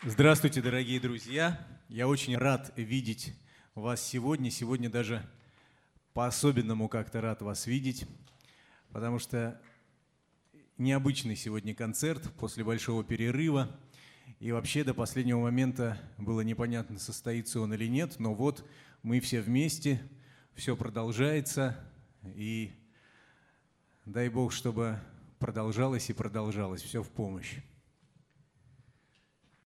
Здравствуйте, дорогие друзья! Я очень рад видеть вас сегодня. Сегодня даже по-особенному как-то рад вас видеть, потому что необычный сегодня концерт после большого перерыва. И вообще до последнего момента было непонятно, состоится он или нет, но вот мы все вместе, все продолжается, и дай Бог, чтобы продолжалось и продолжалось, все в помощь.